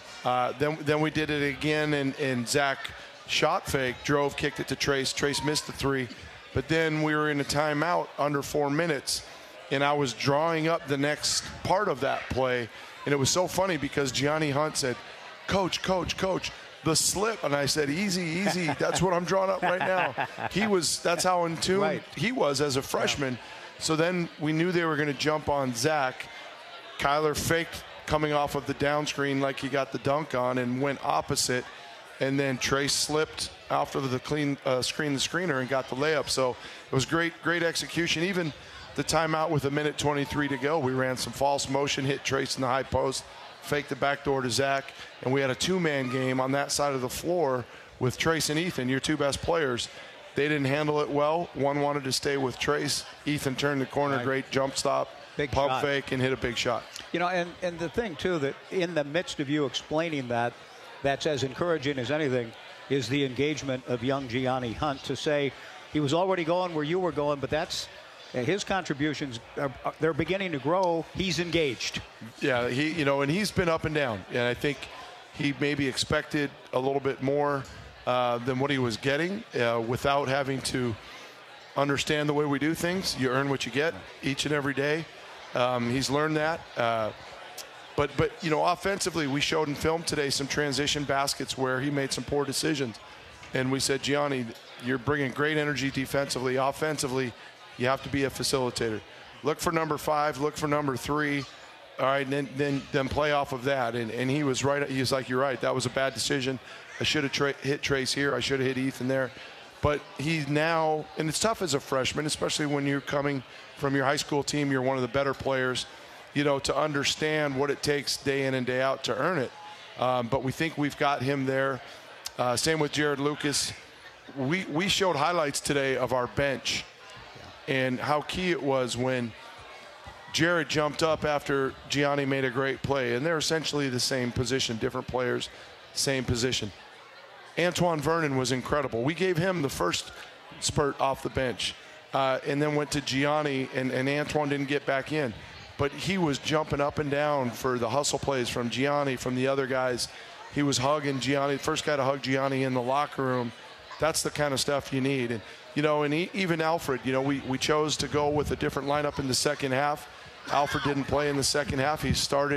Then we did it again, and Zach shot fake, drove, kicked it to Trace. Trace missed the 3. But then we were in a timeout under 4 minutes, and I was drawing up the next part of that play. And it was so funny because Gianni Hunt said, Coach, the slip. And I said, easy. That's what I'm drawing up right now. That's how in tune he was as a freshman. So then we knew they were going to jump on Zach. Kyler faked coming off of the down screen like he got the dunk on and went opposite. And then Trey slipped after the clean screener and got the layup. So it was great execution. Even the timeout with 1:23 to go, we ran some false motion, hit Trace in the high post, faked the backdoor to Zach, and we had a 2-man game on that side of the floor with Trace and Ethan, your 2 best players. They didn't handle it well. One wanted to stay with Trace. Ethan turned the corner, great jump stop, pump fake, and hit a big shot. And the thing, too, that in the midst of you explaining that's as encouraging as anything, is the engagement of young Gianni Hunt to say he was already going where you were going, but that's his contributions, they're beginning to grow. He's engaged. Yeah, and he's been up and down. And I think he maybe expected a little bit more than what he was getting without having to understand the way we do things. You earn what you get each and every day. He's learned that. But offensively, we showed in film today some transition baskets where he made some poor decisions. And we said, Gianni, you're bringing great energy defensively. Offensively, you have to be a facilitator. Look for number 5. Look for number 3. All right, and then play off of that. And he was right. He was like, you're right. That was a bad decision. I should have hit Trace here. I should have hit Ethan there. But he's now, and it's tough as a freshman, especially when you're coming from your high school team. You're one of the better players, to understand what it takes day in and day out to earn it. But we think we've got him there. Same with Jared Lucas. We showed highlights today of our bench and how key it was when Jared jumped up after Gianni made a great play. And they're essentially the same position, different players, same position. Antoine Vernon was incredible. We gave him the first spurt off the bench and then went to Gianni, and Antoine didn't get back in. But he was jumping up and down for the hustle plays from Gianni, from the other guys. He was hugging Gianni, the first guy to hug Gianni in the locker room. That's the kind of stuff you need. And, even Alfred, we chose to go with a different lineup in the second half. Alfred didn't play in the second half. He started,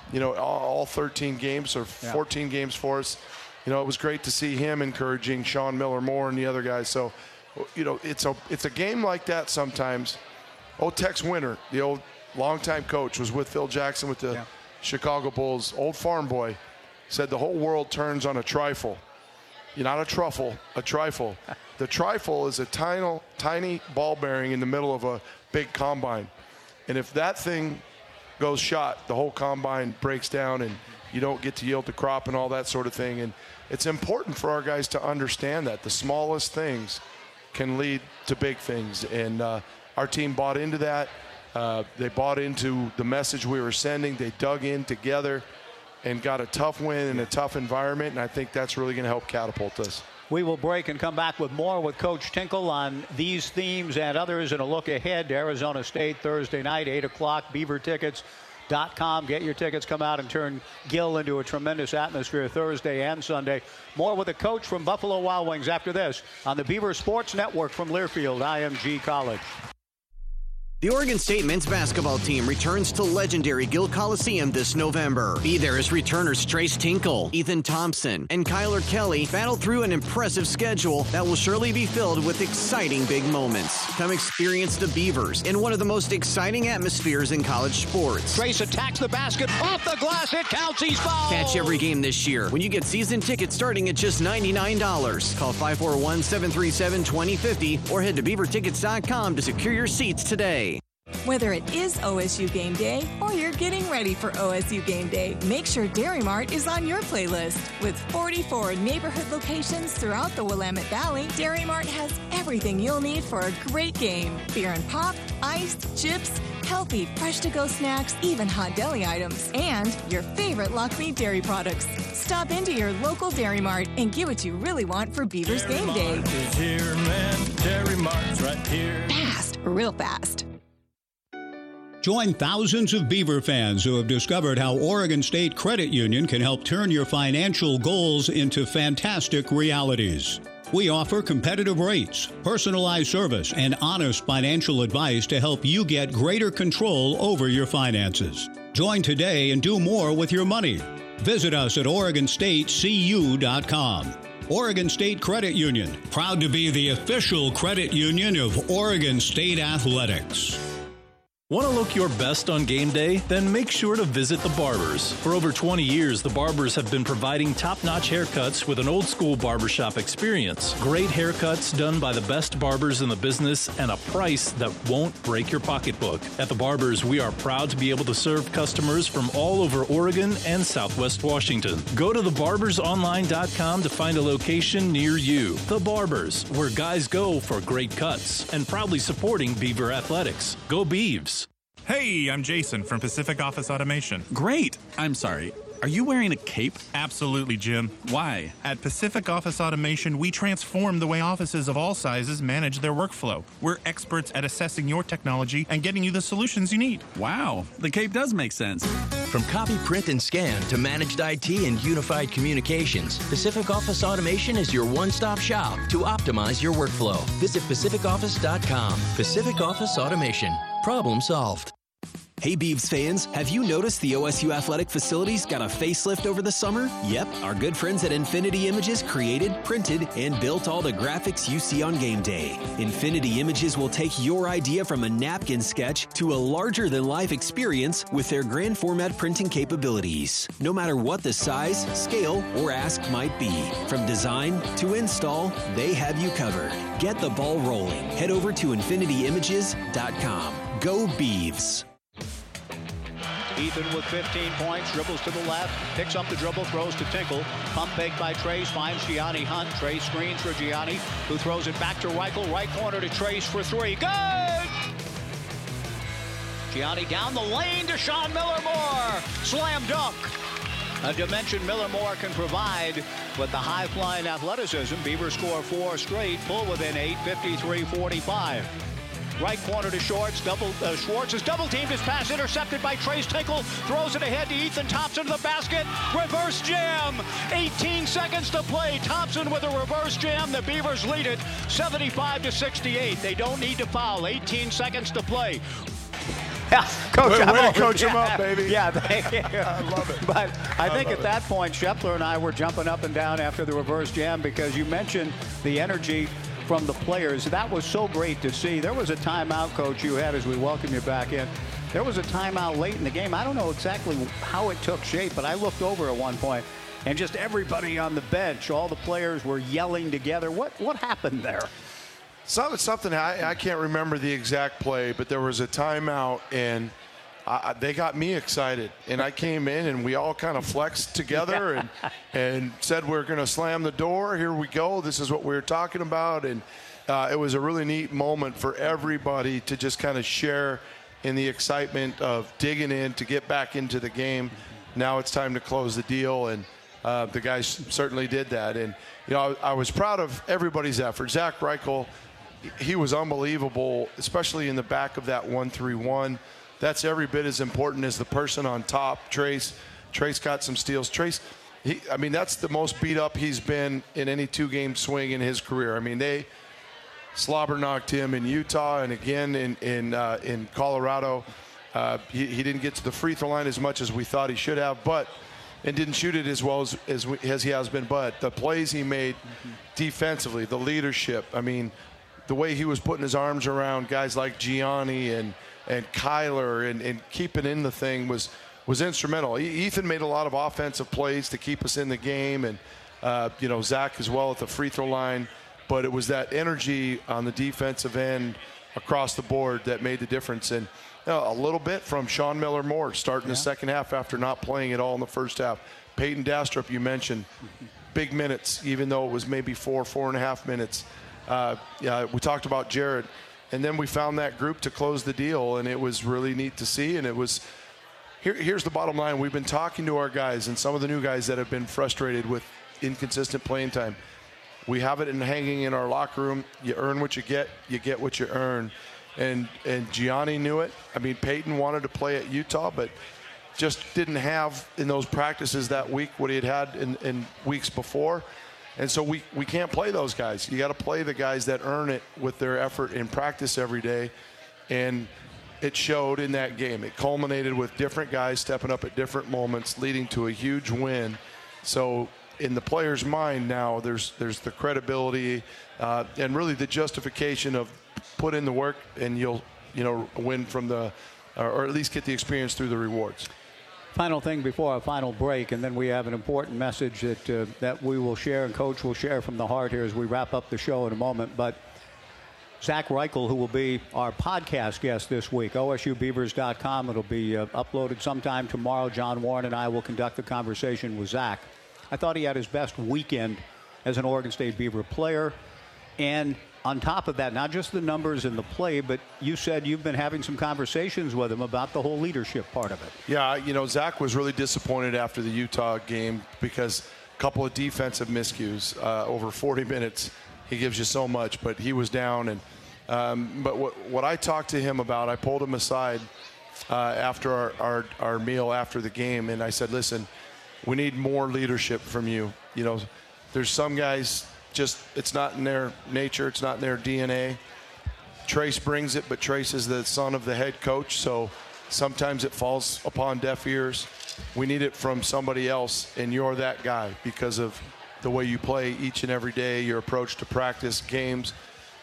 all 13 games or 14 games for us. It was great to see him encouraging Sean Miller Moore and the other guys. So, it's a game like that sometimes. Old Tex Winter, the old longtime coach, was with Phil Jackson with the Chicago Bulls. Old farm boy said the whole world turns on a trifle. You're not a truffle, a trifle. The trifle is a tiny ball bearing in the middle of a big combine. And if that thing goes shot, the whole combine breaks down and you don't get to yield the crop and all that sort of thing. And it's important for our guys to understand that the smallest things can lead to big things. And our team bought into that. They bought into the message we were sending. They dug in together and got a tough win in a tough environment, and I think that's really going to help catapult us. We will break and come back with more with Coach Tinkle on these themes and others, and a look ahead to Arizona State Thursday night, 8 o'clock, BeaverTickets.com. Get your tickets. Come out and turn Gill into a tremendous atmosphere Thursday and Sunday. More with the coach from Buffalo Wild Wings after this on the Beaver Sports Network from Learfield IMG College. The Oregon State men's basketball team returns to legendary Gill Coliseum this November. Be there as returners Trace Tinkle, Ethan Thompson, and Kyler Kelly battle through an impressive schedule that will surely be filled with exciting big moments. Come experience the Beavers in one of the most exciting atmospheres in college sports. Trace attacks the basket, off the glass, it counts, he's fouled. Catch every game this year when you get season tickets starting at just $99. Call 541-737-2050 or head to BeaverTickets.com to secure your seats today. Whether it is OSU Game Day or you're getting ready for OSU Game Day, make sure Dairy Mart is on your playlist. With 44 neighborhood locations throughout the Willamette Valley, Dairy Mart has everything you'll need for a great game. Beer and pop, ice, chips, healthy, fresh-to-go snacks, even hot deli items, and your favorite Lockmeat dairy products. Stop into your local Dairy Mart and get what you really want for Beavers Game Day. Dairy Mart is here, man. Dairy Mart's right here. Fast, real fast. Join thousands of Beaver fans who have discovered how Oregon State Credit Union can help turn your financial goals into fantastic realities. We offer competitive rates, personalized service, and honest financial advice to help you get greater control over your finances. Join today and do more with your money. Visit us at OregonStateCU.com. Oregon State Credit Union, proud to be the official credit union of Oregon State Athletics. Want to look your best on game day? Then make sure to visit The Barbers. For over 20 years, The Barbers have been providing top-notch haircuts with an old-school barbershop experience. Great haircuts done by the best barbers in the business and a price that won't break your pocketbook. At The Barbers, we are proud to be able to serve customers from all over Oregon and Southwest Washington. Go to thebarbersonline.com to find a location near you. The Barbers, where guys go for great cuts, and proudly supporting Beaver Athletics. Go Beavs! Hey, I'm Jason from Pacific Office Automation. Great. I'm sorry. Are you wearing a cape? Absolutely, Jim. Why? At Pacific Office Automation, we transform the way offices of all sizes manage their workflow. We're experts at assessing your technology and getting you the solutions you need. Wow, the cape does make sense. From copy, print, and scan to managed IT and unified communications, Pacific Office Automation is your one-stop shop to optimize your workflow. Visit PacificOffice.com. Pacific Office Automation. Problem solved. Hey Beavs fans, have you noticed the OSU athletic facilities got a facelift over the summer? Yep, our good friends at Infinity Images created, printed, and built all the graphics you see on game day. Infinity Images will take your idea from a napkin sketch to a larger-than-life experience with their grand format printing capabilities. No matter what the size, scale, or ask might be, from design to install, they have you covered. Get the ball rolling. Head over to InfinityImages.com. Go Beavs! Ethan with 15 points, dribbles to the left, picks up the dribble, throws to Tinkle. Pump fake by Trace, finds Gianni Hunt. Trace screens for Gianni, who throws it back to Reichel. Right corner to Trace for three. Good! Gianni down the lane to Sean Miller-Moore. Slam dunk. A dimension Miller-Moore can provide with the high-flying athleticism. Beavers score 4 straight, pull within 8, 53-45. Right corner to Schwartz. Schwartz is double-teamed. His pass intercepted by Trace Tinkle. Throws it ahead to Ethan Thompson to the basket. Reverse jam. 18 seconds to play. Thompson with a reverse jam. The Beavers lead it 75-68. They don't need to foul. 18 seconds to play. Yeah, coach, way to coach him up, baby. Yeah, I love it. But I think at that point, Scheffler and I were jumping up and down after the reverse jam because you mentioned the energy from the players. That was so great to see. There was a timeout, Coach, you had as we welcome you back in. There was a timeout late in the game. I don't know exactly how it took shape, but I looked over at one point, and just everybody on the bench, all the players were yelling together. What happened there? Something I can't remember the exact play, but there was a timeout, and they got me excited, and I came in and we all kind of flexed together and said we're going to slam the door. Here we go. This is what we were talking about, and it was a really neat moment for everybody to just kind of share in the excitement of digging in to get back into the game. Now it's time to close the deal, and the guys certainly did that. And I was proud of everybody's effort. Zach Reichel, he was unbelievable, especially in the back of that 1-3-1. That's every bit as important as the person on top. Trace got some steals. Trace, that's the most beat up he's been in any 2-game swing in his career. I mean, they slobber knocked him in Utah and again in Colorado. He didn't get to the free throw line as much as we thought he should have, and didn't shoot it as well as he has been. But the plays he made defensively, the leadership, the way he was putting his arms around guys like Gianni and Kyler and keeping in the thing was instrumental. Ethan made a lot of offensive plays to keep us in the game, and Zach as well at the free throw line. But it was that energy on the defensive end across the board that made the difference. And a little bit from Sean Miller-Moore starting the second half after not playing at all in the first half. Peyton Dastrup, you mentioned, big minutes, even though it was maybe 4.5 minutes. We talked about Jared. And then we found that group to close the deal, and it was really neat to see. And it was here's the bottom line. We've been talking to our guys and some of the new guys that have been frustrated with inconsistent playing time. We have it hanging in our locker room. You earn what you get what you earn. And Gianni knew it. Peyton wanted to play at Utah, but just didn't have in those practices that week what he had in weeks before. And so we can't play those guys. You got to play the guys that earn it with their effort in practice every day. And it showed in that game. It culminated with different guys stepping up at different moments, leading to a huge win. So in the player's mind now, there's the credibility and really the justification of put in the work and you'll win from or at least get the experience through the rewards. Final thing before our final break, and then we have an important message that we will share and Coach will share from the heart here as we wrap up the show in a moment. But Zach Reichel, who will be our podcast guest this week, OSUBeavers.com. It'll be uploaded sometime tomorrow. John Warren and I will conduct the conversation with Zach. I thought he had his best weekend as an Oregon State Beaver player. And on top of that, not just the numbers and the play, but you said you've been having some conversations with him about the whole leadership part of it. Yeah, Zach was really disappointed after the Utah game because a couple of defensive miscues. Over 40 minutes, he gives you so much, but he was down. And but what I talked to him about, I pulled him aside after our meal after the game, and I said, listen, we need more leadership from you. There's some guys, it's not in their nature, it's not in their DNA. Trace brings it, but Trace is the son of the head coach, so sometimes it falls upon deaf ears. We need it from somebody else, and you're that guy because of the way you play each and every day, your approach to practice, games.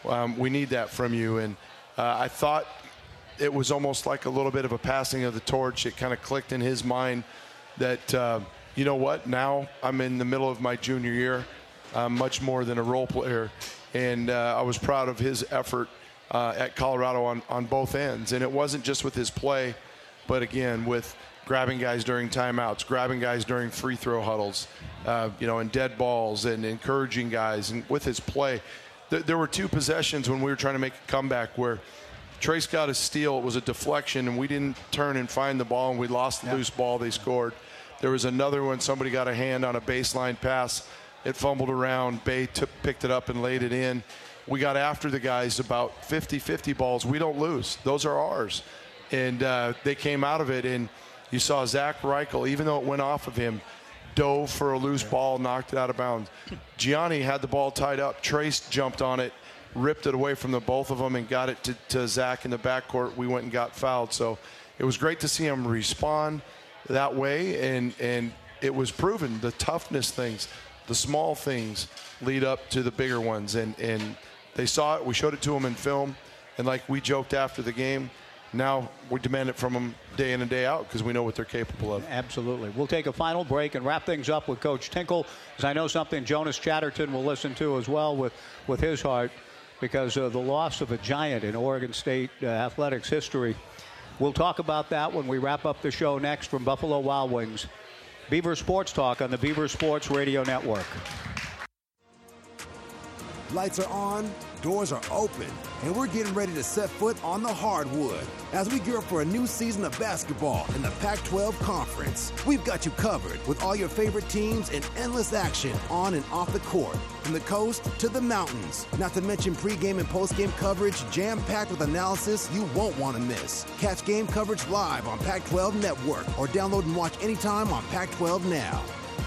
We need that from you. And I thought it was almost like a little bit of a passing of the torch. It kind of clicked in his mind that, you know what, now I'm in the middle of my junior year. Much more than a role player, and I was proud of his effort at Colorado on both ends. And it wasn't just with his play, but again with grabbing guys during timeouts, grabbing guys during free throw huddles, and dead balls, and encouraging guys. And with his play, there were 2 possessions when we were trying to make a comeback where Trace got a steal. It was a deflection, and we didn't turn and find the ball, and we lost the loose ball. They scored. There was another one. Somebody got a hand on a baseline pass. It fumbled around. Bay picked it up and laid it in. We got after the guys about 50-50 balls. We don't lose. Those are ours. And they came out of it, and you saw Zach Reichel, even though it went off of him, dove for a loose ball, knocked it out of bounds. Gianni had the ball tied up. Trace jumped on it, ripped it away from the both of them, and got it to Zach in the backcourt. We went and got fouled. So it was great to see him respond that way, and it was proven the toughness things, the small things lead up to the bigger ones, and they saw it. We showed it to them in film, and like we joked after the game, now we demand it from them day in and day out because we know what they're capable of. Absolutely. We'll take a final break and wrap things up with Coach Tinkle, because I know something Jonas Chatterton will listen to as well with his heart, because the loss of a giant in Oregon State athletics history. We'll talk about that when we wrap up the show next from Buffalo Wild Wings. Beaver Sports Talk on the Beaver Sports Radio Network. Lights are on, doors are open, and we're getting ready to set foot on the hardwood as we gear up for a new season of basketball in the Pac-12 Conference. We've got you covered with all your favorite teams and endless action on and off the court, from the coast to the mountains. Not to mention pregame and postgame coverage jam-packed with analysis you won't want to miss. Catch game coverage live on Pac-12 Network or download and watch anytime on Pac-12 Now.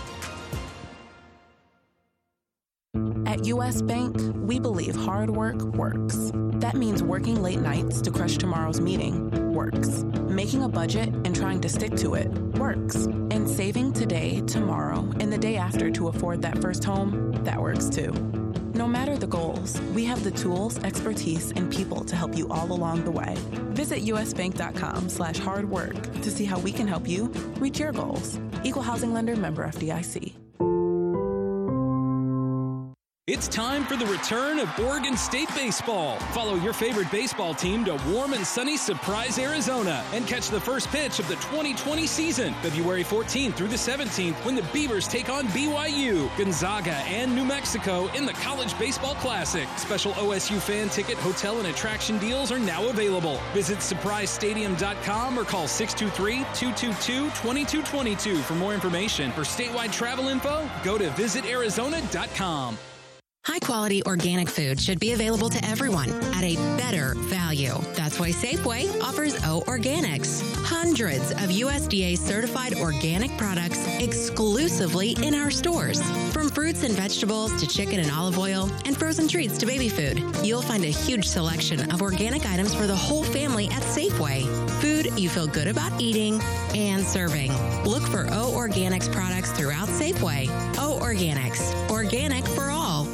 At U.S. Bank, we believe hard work works. That means working late nights to crush tomorrow's meeting works. Making a budget and trying to stick to it works. And saving today, tomorrow, and the day after to afford that first home, that works too. No matter the goals, we have the tools, expertise, and people to help you all along the way. Visit usbank.com/hardwork to see how we can help you reach your goals. Equal housing lender, member FDIC. It's time for the return of Oregon State baseball. Follow your favorite baseball team to warm and sunny Surprise, Arizona, and catch the first pitch of the 2020 season, February 14th through the 17th, when the Beavers take on BYU, Gonzaga, and New Mexico in the College Baseball Classic. Special OSU fan ticket, hotel, and attraction deals are now available. Visit surprisestadium.com or call 623-222-2222 for more information. For statewide travel info, go to visitarizona.com. High-quality organic food should be available to everyone at a better value. That's why Safeway offers O Organics. Hundreds of USDA-certified organic products exclusively in our stores. From fruits and vegetables to chicken and olive oil and frozen treats to baby food, you'll find a huge selection of organic items for the whole family at Safeway. Food you feel good about eating and serving. Look for O Organics products throughout Safeway. O Organics. Organic for all.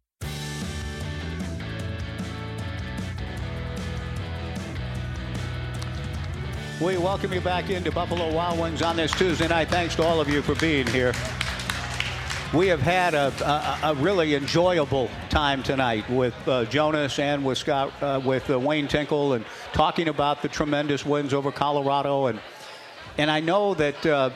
We welcome you back into Buffalo Wild Wings on this Tuesday night. Thanks to all of you for being here. We have had a really enjoyable time tonight with Jonas and with Scott, with Wayne Tinkle, and talking about the tremendous wins over Colorado. And I know that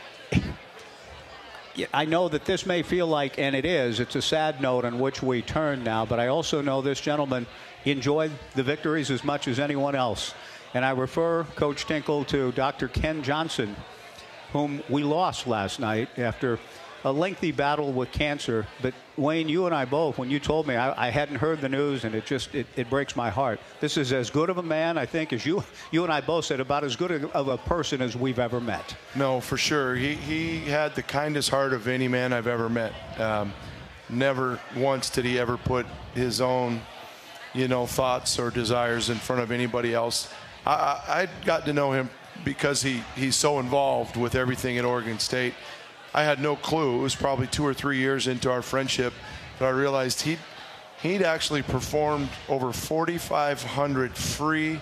this may feel like, and it is, it's a sad note on which we turn now, but I also know this gentleman enjoyed the victories as much as anyone else. And I refer, Coach Tinkle, to Dr. Ken Johnson, whom we lost last night after a lengthy battle with cancer. But Wayne, you and I both, when you told me, I hadn't heard the news, and it breaks my heart. This is as good of a man, I think, as you and I both said, about as good of a person as we've ever met. No, for sure. He had the kindest heart of any man I've ever met. Never once did he ever put his own, thoughts or desires in front of anybody else. I got to know him because he's so involved with everything at Oregon State. I had no clue. It was probably 2 or 3 years into our friendship that I realized he'd actually performed over 4,500 free,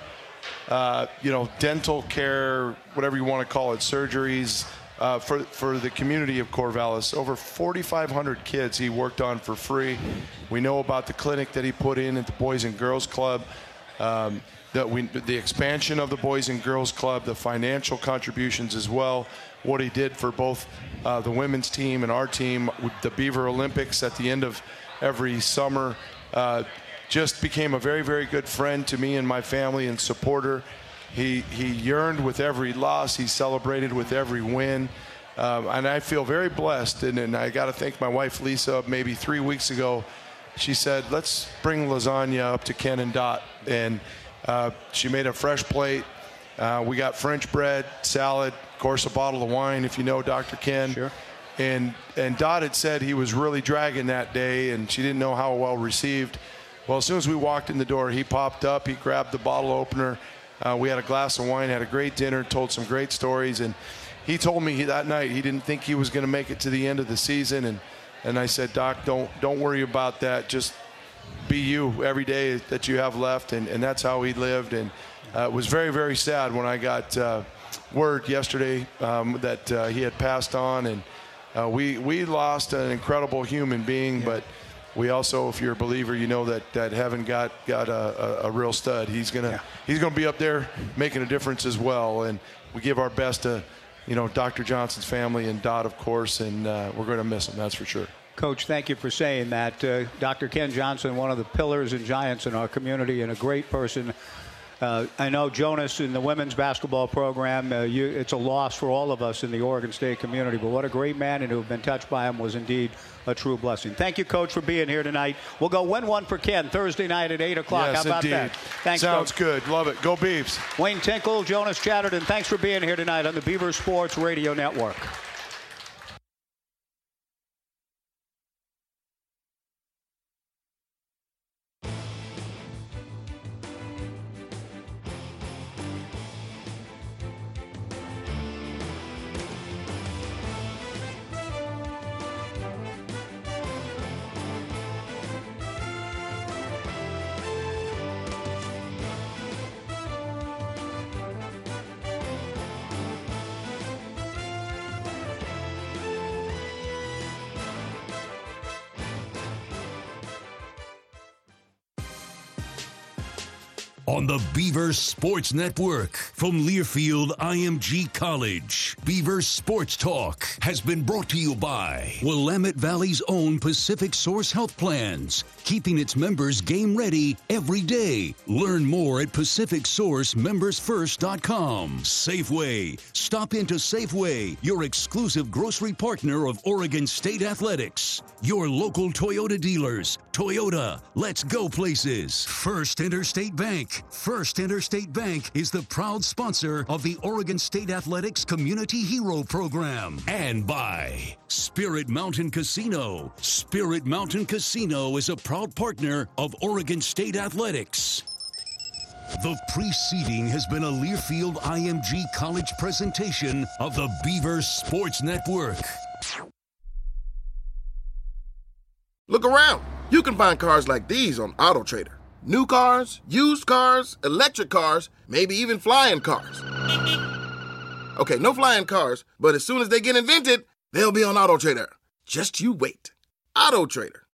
dental care, whatever you want to call it, surgeries for the community of Corvallis. Over 4,500 kids he worked on for free. We know about the clinic that he put in at the Boys and Girls Club. The expansion of the Boys and Girls Club, the financial contributions as well, what he did for both the women's team and our team, with the Beaver Olympics at the end of every summer, just became a very, very good friend to me and my family and supporter. He yearned with every loss. He celebrated with every win. And I feel very blessed. And I got to thank my wife, Lisa, maybe 3 weeks ago. She said, let's bring lasagna up to Ken and Dot. And she made a fresh plate. We got French bread, salad, of course, a bottle of wine, if you know Dr. Ken. Sure. And Dot had said he was really dragging that day, and she didn't know how well received. Well, as soon as we walked in the door, he popped up. He grabbed the bottle opener. We had a glass of wine, had a great dinner, told some great stories. And he told me that night he didn't think he was going to make it to the end of the season. And I said, Doc, don't worry about that. Just be you every day that you have left. And that's how he lived. And it was very, very sad when I got word yesterday that he had passed on. And we lost an incredible human being. Yeah. But we also, if you're a believer, you know that Heaven got a real stud. He's gonna be up there making a difference as well. And we give our best to, Dr. Johnson's family and Dot, of course, and we're going to miss him, that's for sure. Coach, thank you for saying that. Dr. Ken Johnson, one of the pillars and giants in our community and a great person. I know Jonas in the women's basketball program, it's a loss for all of us in the Oregon State community, but what a great man, and to have been touched by him was indeed a true blessing. Thank you, Coach, for being here tonight. We'll go win one for Ken Thursday night at 8 o'clock. Yes, how about indeed. that? Thanks, Sounds Coach. good. Love it. Go Beavs. Wayne Tinkle, Jonas Chatterton, thanks for being here tonight on the Beaver Sports Radio Network. On the Beaver Sports Network from Learfield IMG College, Beaver Sports Talk has been brought to you by Willamette Valley's own Pacific Source Health Plans, keeping its members game ready every day. Learn more at PacificSourceMembersFirst.com. Safeway. Stop into Safeway, your exclusive grocery partner of Oregon State Athletics. Your local Toyota dealers. Toyota, let's go places. First Interstate Bank. First Interstate Bank is the proud sponsor of the Oregon State Athletics Community Hero Program. And by Spirit Mountain Casino. Spirit Mountain Casino is a proud partner of Oregon State Athletics. The preceding has been a Learfield IMG College presentation of the Beaver Sports Network. Look around. You can find cars like these on AutoTrader. New cars, used cars, electric cars, maybe even flying cars. Okay, no flying cars, but as soon as they get invented, they'll be on AutoTrader. Just you wait. AutoTrader.